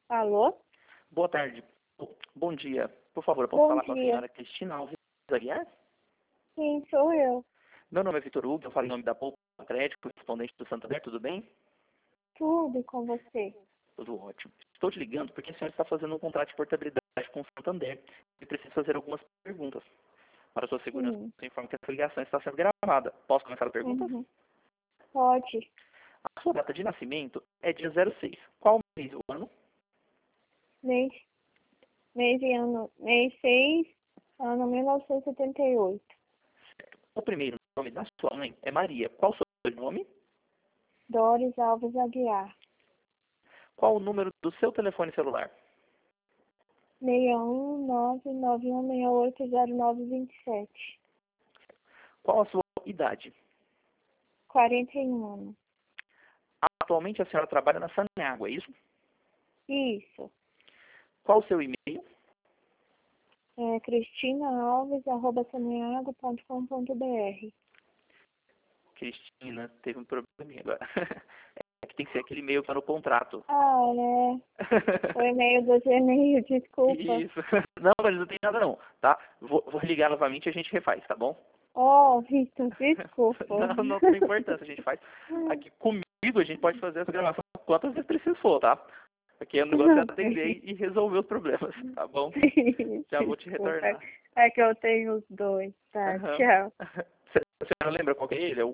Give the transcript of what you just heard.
Alô? Boa tarde. Bom dia. Por favor, eu posso Bom falar com a dia. senhora Cristina Alves Aguiar? Sim, sou eu. Meu nome é Vitor Hugo, eu falo em nome da Poupa Crédito, correspondente do Santander, tudo bem? Tudo com você. Tudo ótimo. Estou te ligando porque a senhora está fazendo um contrato de portabilidade com o Santander e preciso fazer algumas perguntas. Para sua segurança, Sim. eu informo que essa ligação está sendo gravada. Posso começar a pergunta? Uhum. Pode. A sua data de nascimento é dia 06. Qual mês do ano? Mês, mês e ano. Mês 6, ano 1978. O primeiro nome da sua mãe é Maria. Qual o seu nome? Doris Alves Aguiar. Qual o número do seu telefone celular? 61991680927. Qual a sua idade? 41 anos. Atualmente a senhora trabalha na Saneágua, é isso? Isso. Qual o seu e-mail? É cristinaalves@saneago.com.br. Cristina, teve um probleminha agora. É que tem que ser aquele e-mail que está no contrato. Ah, é. O e-mail do Gmail, desculpa. Isso. Não, mas não tem nada não, tá? Vou ligar novamente e a gente refaz, tá bom? Oh, Vitor, desculpa. Não tem importância, a gente faz. Aqui comigo a gente pode fazer essa gravação quantas vezes preciso for, tá? Aqui o negócio é atender e resolver os problemas, tá bom? Já vou te Desculpa. retornar. É que eu tenho os dois, tá? Aham. Tchau. Você não lembra qual que é ele? É o